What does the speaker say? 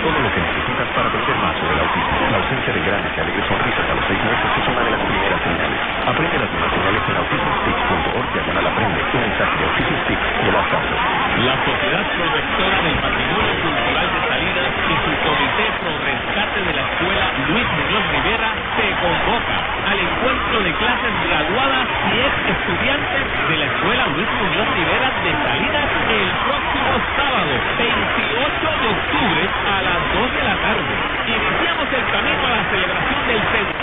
todo lo que necesitas para aprender más sobre el autismo. La ausencia de grandes y alegres sonrisas a los 6 meses es una de las primeras señales. Aprende las nuevas señales en autismospeaks.org/aprende. Un mensaje de Autism Speaks de las casas. La Sociedad Protectora del Patrimonio Cultural de Salinas y su Comité Pro Rescate de la Escuela Luis Muñoz Rivera te convoca al encuentro de clases graduadas y ex estudiantes de la Escuela Luis Muñoz Rivera de Salinas el próximo sábado 28 de octubre a las 2 de la tarde. Iniciamos el camino a la celebración del